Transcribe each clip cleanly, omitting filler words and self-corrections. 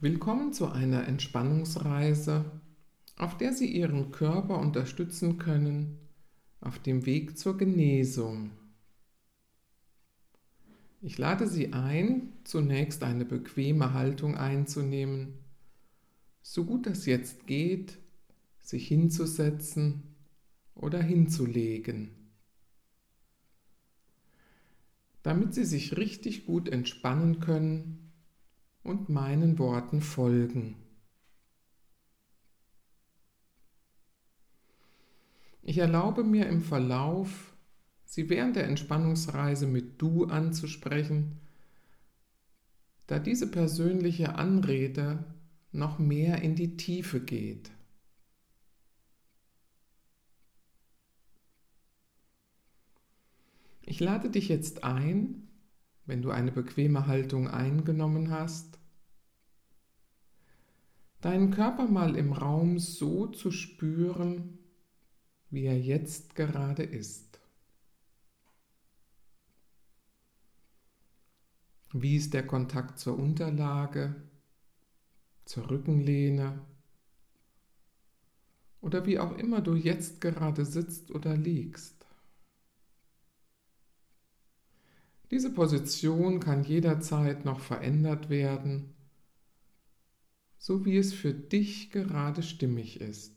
Willkommen zu einer Entspannungsreise, auf der Sie Ihren Körper unterstützen können auf dem Weg zur Genesung. Ich lade Sie ein, zunächst eine bequeme Haltung einzunehmen, so gut das jetzt geht, sich hinzusetzen oder hinzulegen, damit Sie sich richtig gut entspannen können und meinen Worten folgen. Ich erlaube mir im Verlauf, Sie während der Entspannungsreise mit Du anzusprechen, da diese persönliche Anrede noch mehr in die Tiefe geht. Ich lade dich jetzt ein, wenn du eine bequeme Haltung eingenommen hast, deinen Körper mal im Raum so zu spüren, wie er jetzt gerade ist. Wie ist der Kontakt zur Unterlage, zur Rückenlehne oder wie auch immer du jetzt gerade sitzt oder liegst? Diese Position kann jederzeit noch verändert werden, so wie es für dich gerade stimmig ist.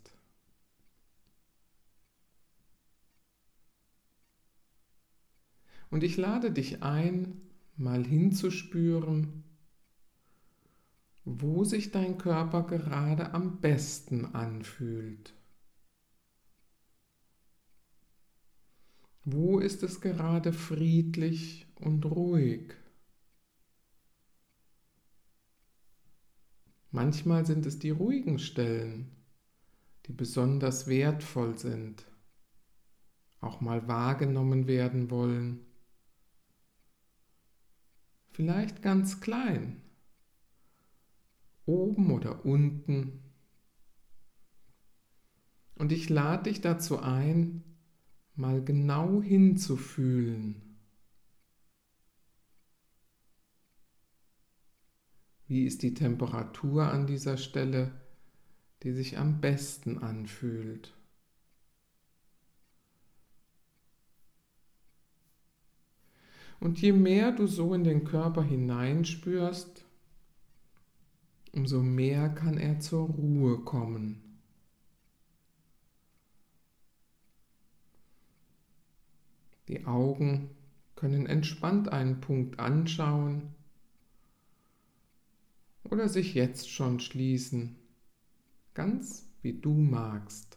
Und ich lade dich ein, mal hinzuspüren, wo sich dein Körper gerade am besten anfühlt. Wo ist es gerade friedlich und ruhig? Manchmal sind es die ruhigen Stellen, die besonders wertvoll sind, auch mal wahrgenommen werden wollen. Vielleicht ganz klein, oben oder unten. Und ich lade dich dazu ein, mal genau hinzufühlen. Wie ist die Temperatur an dieser Stelle, die sich am besten anfühlt? Und je mehr du so in den Körper hineinspürst, umso mehr kann er zur Ruhe kommen. Die Augen können entspannt einen Punkt anschauen oder sich jetzt schon schließen, ganz wie du magst.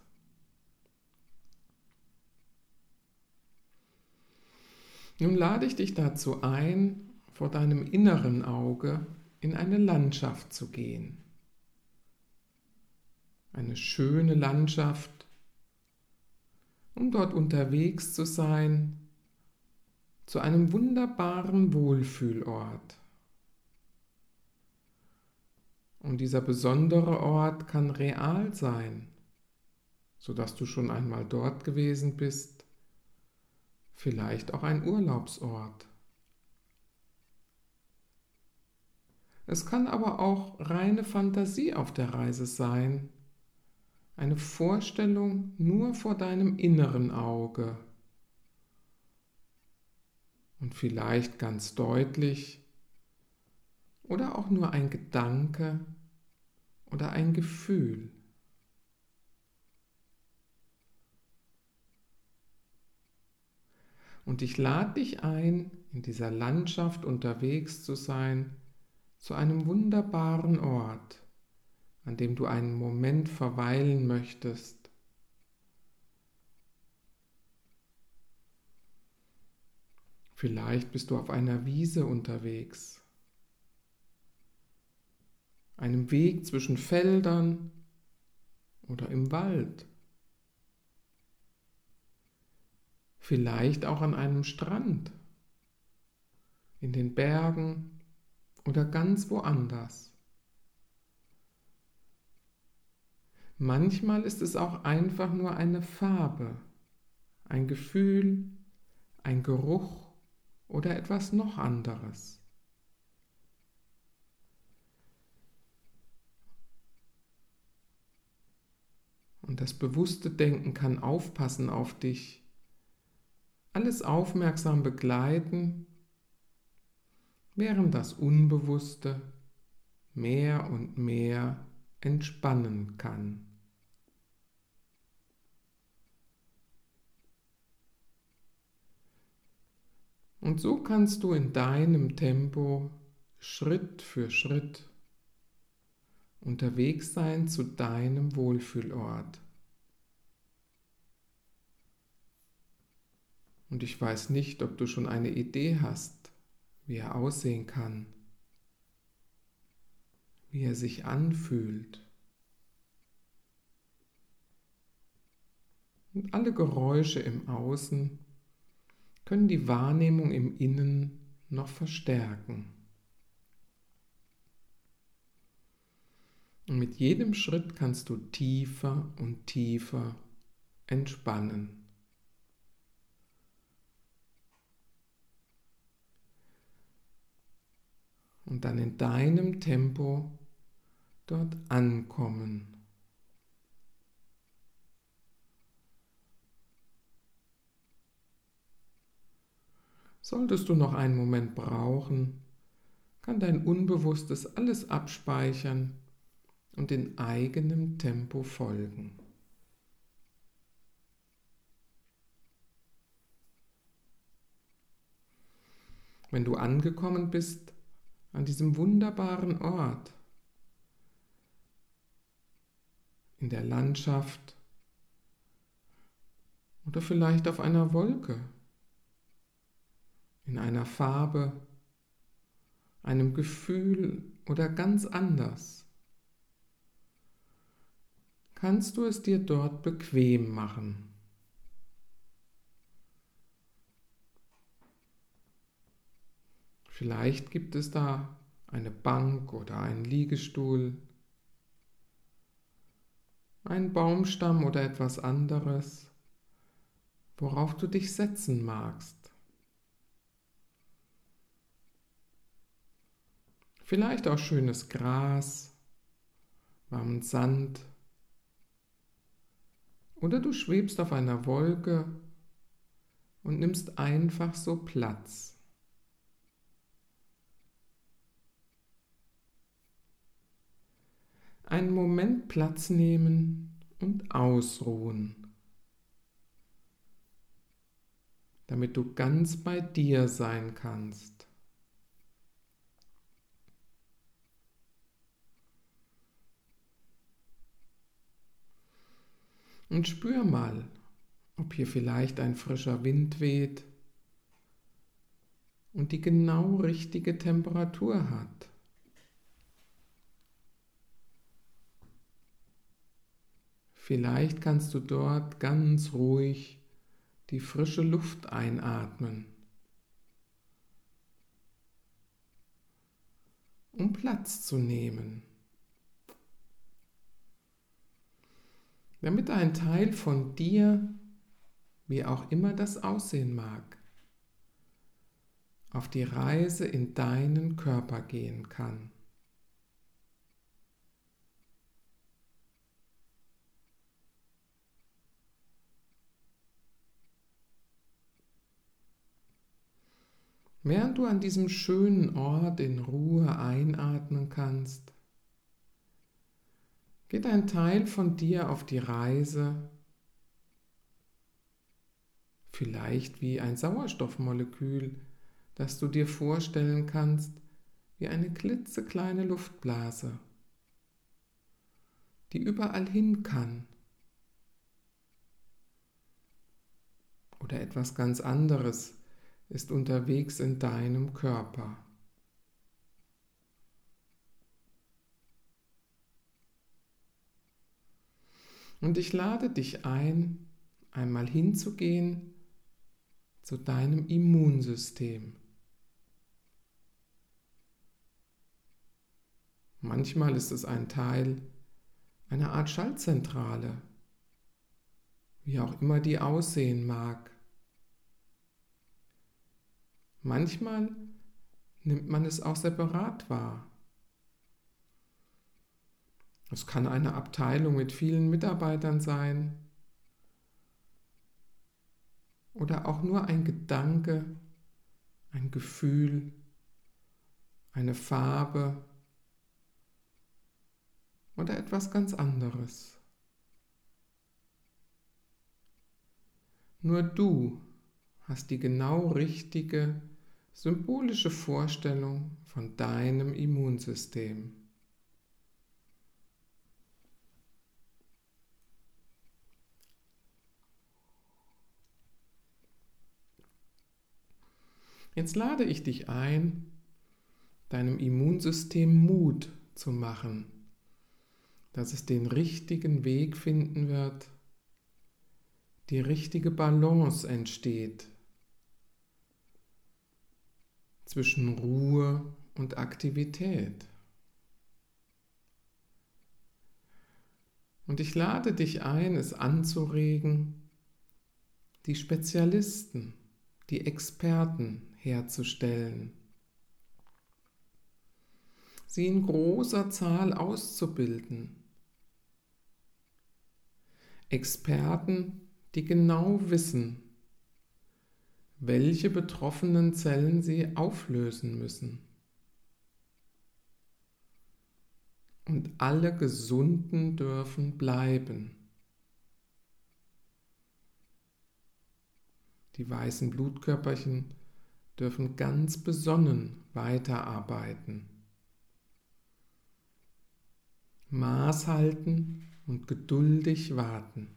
Nun lade ich dich dazu ein, vor deinem inneren Auge in eine Landschaft zu gehen. Eine schöne Landschaft, um dort unterwegs zu sein, zu einem wunderbaren Wohlfühlort. Und dieser besondere Ort kann real sein, sodass du schon einmal dort gewesen bist, vielleicht auch ein Urlaubsort. Es kann aber auch reine Fantasie auf der Reise sein, eine Vorstellung nur vor deinem inneren Auge und vielleicht ganz deutlich oder auch nur ein Gedanke oder ein Gefühl. Und ich lade dich ein, in dieser Landschaft unterwegs zu sein, zu einem wunderbaren Ort, an dem du einen Moment verweilen möchtest. Vielleicht bist du auf einer Wiese unterwegs, einem Weg zwischen Feldern oder im Wald. Vielleicht auch an einem Strand, in den Bergen oder ganz woanders. Manchmal ist es auch einfach nur eine Farbe, ein Gefühl, ein Geruch oder etwas noch anderes. Und das bewusste Denken kann aufpassen auf dich, alles aufmerksam begleiten, während das Unbewusste mehr und mehr entspannen kann. Und so kannst du in deinem Tempo Schritt für Schritt unterwegs sein zu deinem Wohlfühlort. Und ich weiß nicht, ob du schon eine Idee hast, wie er aussehen kann, wie er sich anfühlt. Und alle Geräusche im Außen können die Wahrnehmung im Innen noch verstärken. Und mit jedem Schritt kannst du tiefer und tiefer entspannen. Und dann in deinem Tempo dort ankommen. Solltest du noch einen Moment brauchen, kann dein Unbewusstes alles abspeichern und in eigenem Tempo folgen. Wenn du angekommen bist an diesem wunderbaren Ort, in der Landschaft oder vielleicht auf einer Wolke, in einer Farbe, einem Gefühl oder ganz anders, kannst du es dir dort bequem machen. Vielleicht gibt es da eine Bank oder einen Liegestuhl, einen Baumstamm oder etwas anderes, worauf du dich setzen magst. Vielleicht auch schönes Gras, warmen Sand oder du schwebst auf einer Wolke und nimmst einfach so Platz. Einen Moment Platz nehmen und ausruhen, damit du ganz bei dir sein kannst. Und spür mal, ob hier vielleicht ein frischer Wind weht und die genau richtige Temperatur hat. Vielleicht kannst du dort ganz ruhig die frische Luft einatmen, um Platz zu nehmen, damit ein Teil von dir, wie auch immer das aussehen mag, auf die Reise in deinen Körper gehen kann. Während du an diesem schönen Ort in Ruhe einatmen kannst, geht ein Teil von dir auf die Reise, vielleicht wie ein Sauerstoffmolekül, das du dir vorstellen kannst, wie eine klitzekleine Luftblase, die überall hin kann. Oder etwas ganz anderes ist unterwegs in deinem Körper. Und ich lade dich ein, einmal hinzugehen zu deinem Immunsystem. Manchmal ist es ein Teil einer Art Schaltzentrale, wie auch immer die aussehen mag. Manchmal nimmt man es auch separat wahr. Es kann eine Abteilung mit vielen Mitarbeitern sein oder auch nur ein Gedanke, ein Gefühl, eine Farbe oder etwas ganz anderes. Nur du hast die genau richtige symbolische Vorstellung von deinem Immunsystem. Jetzt lade ich dich ein, deinem Immunsystem Mut zu machen, dass es den richtigen Weg finden wird, die richtige Balance entsteht zwischen Ruhe und Aktivität. Und ich lade dich ein, es anzuregen, die Spezialisten, die Experten herzustellen, sie in großer Zahl auszubilden. Experten, die genau wissen, welche betroffenen Zellen sie auflösen müssen. Und alle Gesunden dürfen bleiben. Die weißen Blutkörperchen dürfen ganz besonnen weiterarbeiten. Maß halten und geduldig warten.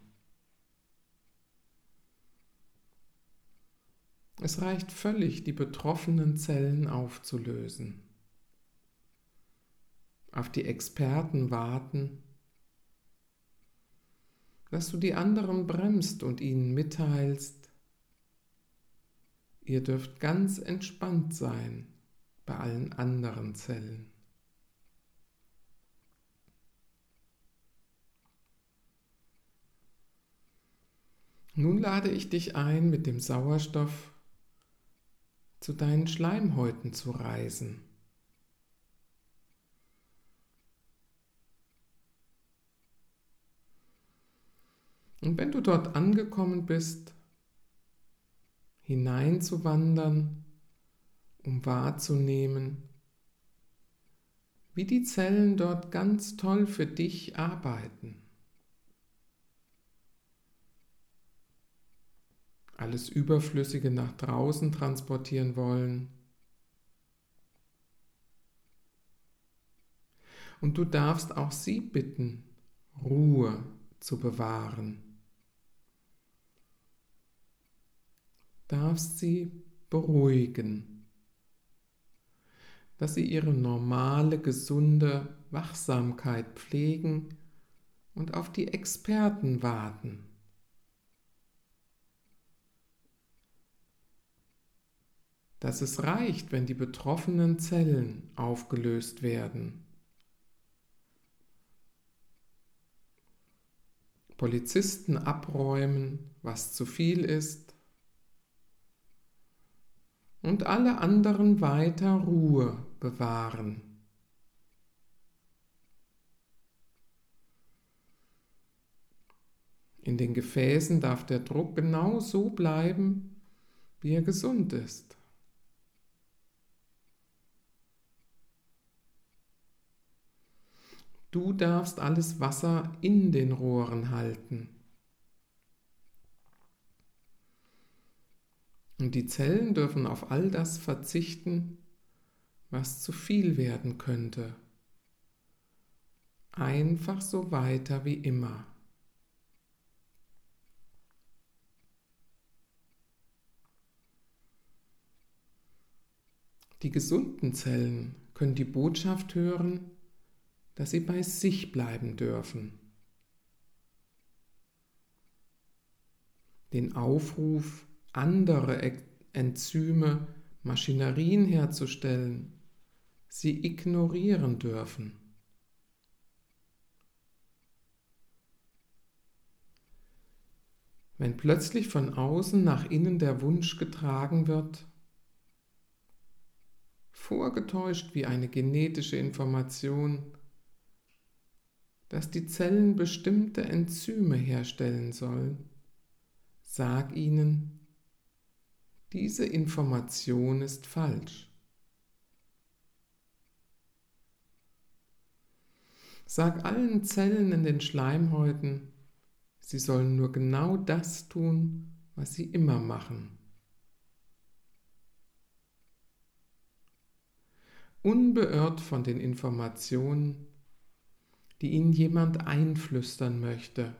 Es reicht völlig, die betroffenen Zellen aufzulösen. Auf die Experten warten, dass du die anderen bremst und ihnen mitteilst, ihr dürft ganz entspannt sein bei allen anderen Zellen. Nun lade ich dich ein, mit dem Sauerstoff zu deinen Schleimhäuten zu reisen. Und wenn du dort angekommen bist, hineinzuwandern, um wahrzunehmen, wie die Zellen dort ganz toll für dich arbeiten. Alles Überflüssige nach draußen transportieren wollen. Und du darfst auch sie bitten, Ruhe zu bewahren. Darfst sie beruhigen, dass sie ihre normale, gesunde Wachsamkeit pflegen und auf die Experten warten. Dass es reicht, wenn die betroffenen Zellen aufgelöst werden. Polizisten abräumen, was zu viel ist, und alle anderen weiter Ruhe bewahren. In den Gefäßen darf der Druck genau so bleiben, wie er gesund ist. Du darfst alles Wasser in den Rohren halten. Und die Zellen dürfen auf all das verzichten, was zu viel werden könnte. Einfach so weiter wie immer. Die gesunden Zellen können die Botschaft hören, dass sie bei sich bleiben dürfen. Den Aufruf, andere Enzyme, Maschinerien herzustellen, sie ignorieren dürfen. Wenn plötzlich von außen nach innen der Wunsch getragen wird, vorgetäuscht wie eine genetische Information, dass die Zellen bestimmte Enzyme herstellen sollen, sag ihnen, diese Information ist falsch. Sag allen Zellen in den Schleimhäuten, sie sollen nur genau das tun, was sie immer machen. Unbeirrt von den Informationen, die ihnen jemand einflüstern möchte.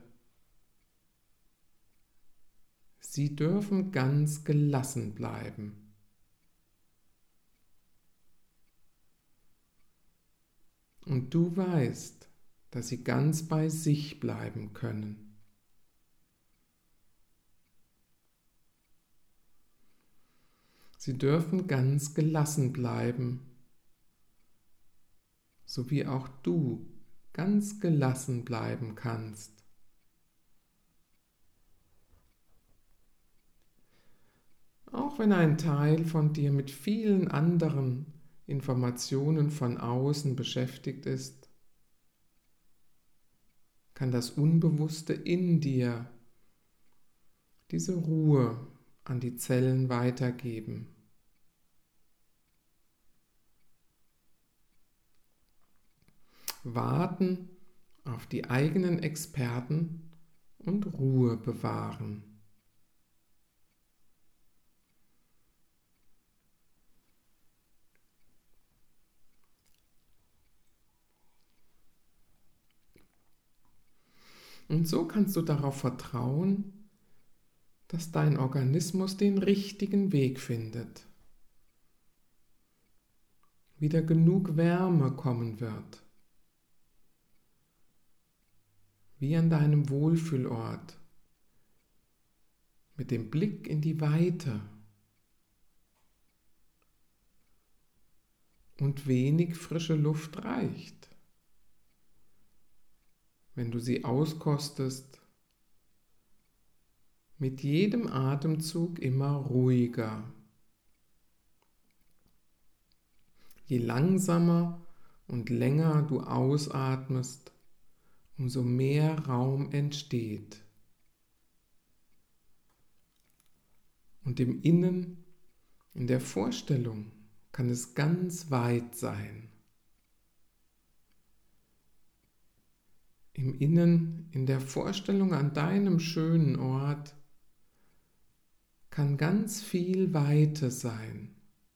Sie dürfen ganz gelassen bleiben. Und du weißt, dass sie ganz bei sich bleiben können. Sie dürfen ganz gelassen bleiben, so wie auch du ganz gelassen bleiben kannst. Auch wenn ein Teil von dir mit vielen anderen Informationen von außen beschäftigt ist, kann das Unbewusste in dir diese Ruhe an die Zellen weitergeben. Warten auf die eigenen Experten und Ruhe bewahren. Und so kannst du darauf vertrauen, dass dein Organismus den richtigen Weg findet, wieder genug Wärme kommen wird, wie an deinem Wohlfühlort, mit dem Blick in die Weite und wenig frische Luft reicht. Wenn du sie auskostest, mit jedem Atemzug immer ruhiger. Je langsamer und länger du ausatmest, umso mehr Raum entsteht. Und im Innen, in der Vorstellung, kann es ganz weit sein. Im Innen, in der Vorstellung an deinem schönen Ort, kann ganz viel Weite sein.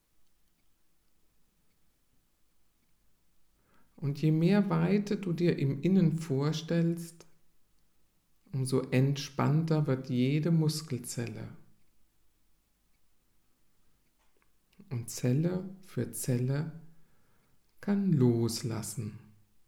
Und je mehr Weite du dir im Innen vorstellst, umso entspannter wird jede Muskelzelle. Und Zelle für Zelle kann loslassen.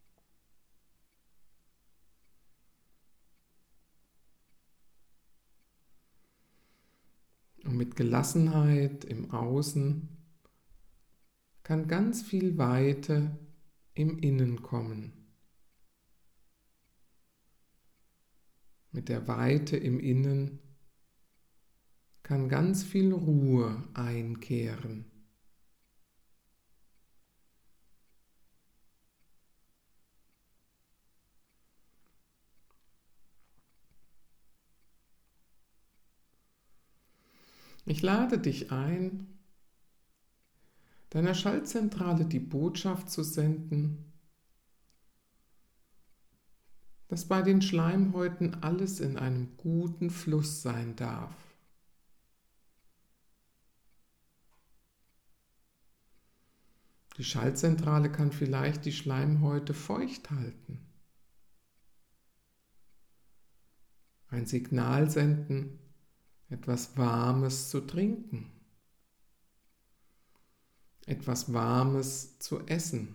Und mit Gelassenheit im Außen kann ganz viel Weite im Innen kommen. Mit der Weite im Innen kann ganz viel Ruhe einkehren. Ich lade dich ein, deiner Schaltzentrale die Botschaft zu senden, dass bei den Schleimhäuten alles in einem guten Fluss sein darf. Die Schaltzentrale kann vielleicht die Schleimhäute feucht halten, ein Signal senden, etwas Warmes zu trinken, etwas Warmes zu essen,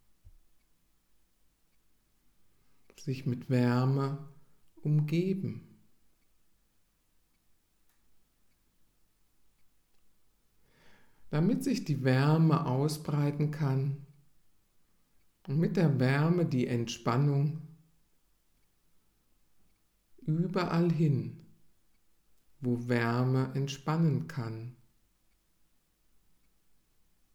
sich mit Wärme umgeben. Damit sich die Wärme ausbreiten kann und mit der Wärme die Entspannung überall hin, wo Wärme entspannen kann.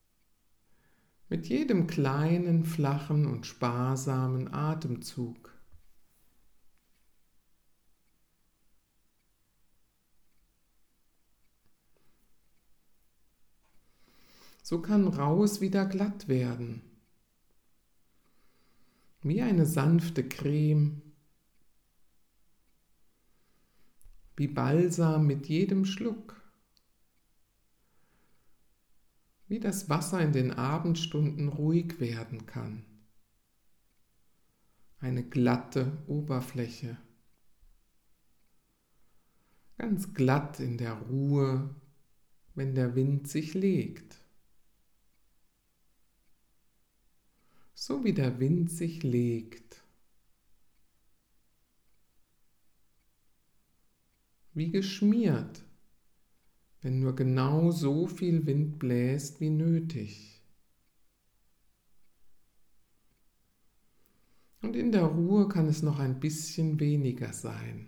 Mit jedem kleinen, flachen und sparsamen Atemzug so kann Raues wieder glatt werden, wie eine sanfte Creme, wie Balsam mit jedem Schluck, wie das Wasser in den Abendstunden ruhig werden kann. Eine glatte Oberfläche, ganz glatt in der Ruhe, wenn der Wind sich legt. So wie der Wind sich legt. Wie geschmiert, wenn nur genau so viel Wind bläst wie nötig. Und in der Ruhe kann es noch ein bisschen weniger sein.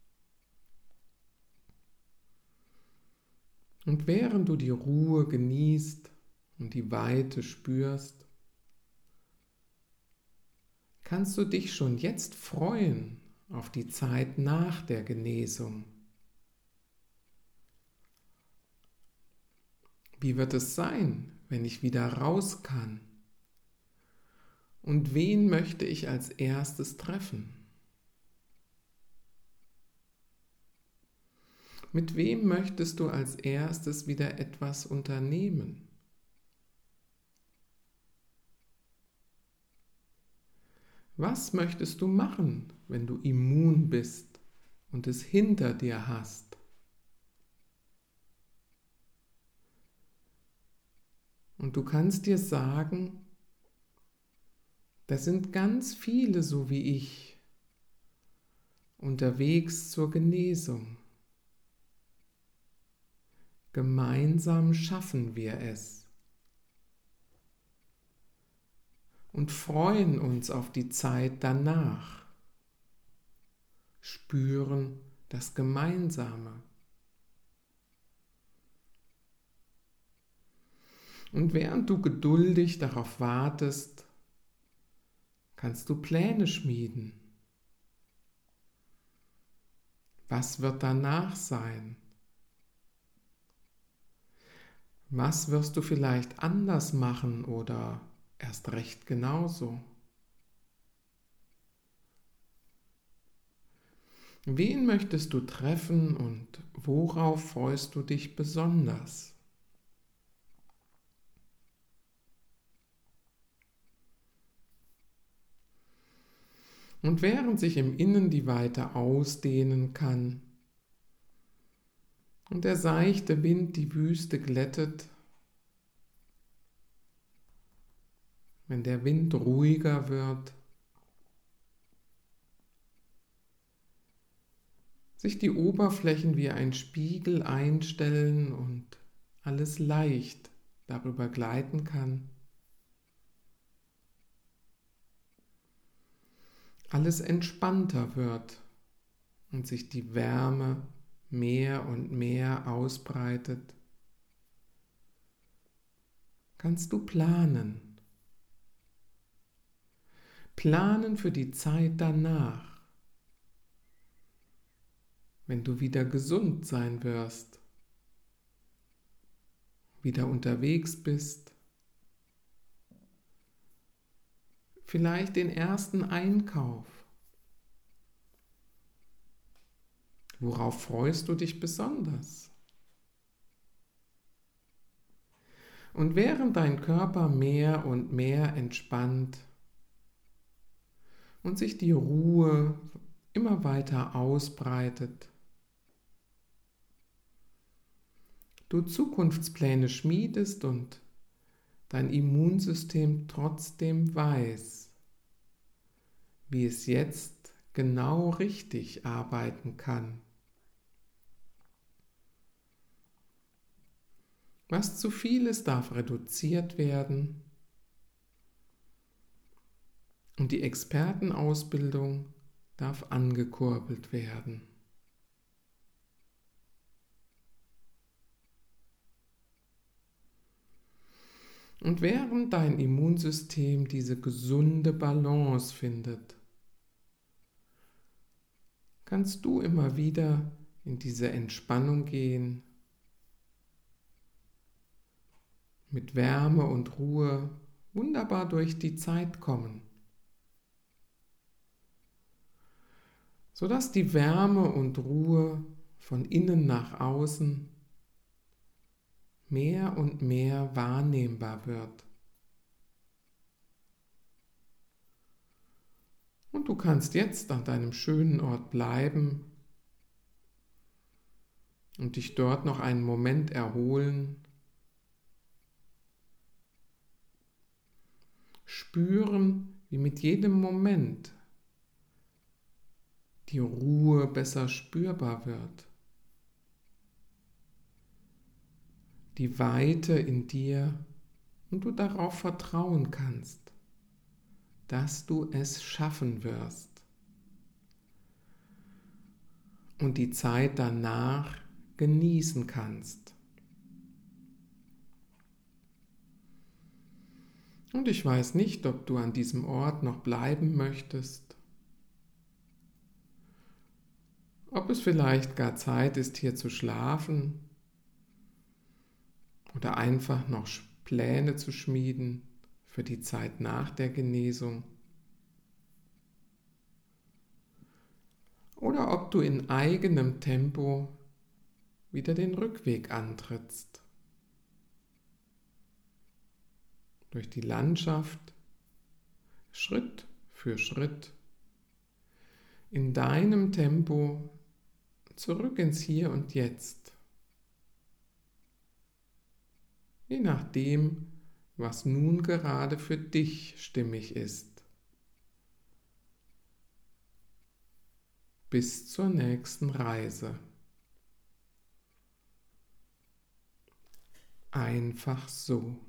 Und während du die Ruhe genießt und die Weite spürst, kannst du dich schon jetzt freuen auf die Zeit nach der Genesung. Wie wird es sein, wenn ich wieder raus kann? Und wen möchte ich als erstes treffen? Mit wem möchtest du als erstes wieder etwas unternehmen? Was möchtest du machen, wenn du immun bist und es hinter dir hast? Und du kannst dir sagen, da sind ganz viele so wie ich unterwegs zur Genesung. Gemeinsam schaffen wir es und freuen uns auf die Zeit danach, spüren das Gemeinsame. Und während du geduldig darauf wartest, kannst du Pläne schmieden. Was wird danach sein? Was wirst du vielleicht anders machen oder erst recht genauso? Wen möchtest du treffen und worauf freust du dich besonders? Und während sich im Innen die Weite ausdehnen kann und der seichte Wind die Wüste glättet, wenn der Wind ruhiger wird, sich die Oberflächen wie ein Spiegel einstellen und alles leicht darüber gleiten kann, alles entspannter wird und sich die Wärme mehr und mehr ausbreitet, kannst du planen. Planen für die Zeit danach, wenn du wieder gesund sein wirst, wieder unterwegs bist, vielleicht den ersten Einkauf. Worauf freust du dich besonders? Und während dein Körper mehr und mehr entspannt und sich die Ruhe immer weiter ausbreitet, du Zukunftspläne schmiedest und dein Immunsystem trotzdem weiß, wie es jetzt genau richtig arbeiten kann. Was zu viel ist, darf reduziert werden und die Expertenausbildung darf angekurbelt werden. Und während dein Immunsystem diese gesunde Balance findet, kannst du immer wieder in diese Entspannung gehen, mit Wärme und Ruhe wunderbar durch die Zeit kommen, sodass die Wärme und Ruhe von innen nach außen mehr und mehr wahrnehmbar wird. Und du kannst jetzt an deinem schönen Ort bleiben und dich dort noch einen Moment erholen, spüren, wie mit jedem Moment die Ruhe besser spürbar wird, die Weite in dir und du darauf vertrauen kannst, dass du es schaffen wirst und die Zeit danach genießen kannst. Und ich weiß nicht, ob du an diesem Ort noch bleiben möchtest, ob es vielleicht gar Zeit ist, hier zu schlafen oder einfach noch Pläne zu schmieden für die Zeit nach der Genesung. Oder ob du in eigenem Tempo wieder den Rückweg antrittst. Durch die Landschaft, Schritt für Schritt, in deinem Tempo zurück ins Hier und Jetzt. Je nachdem, was nun gerade für dich stimmig ist. Bis zur nächsten Reise. Einfach so.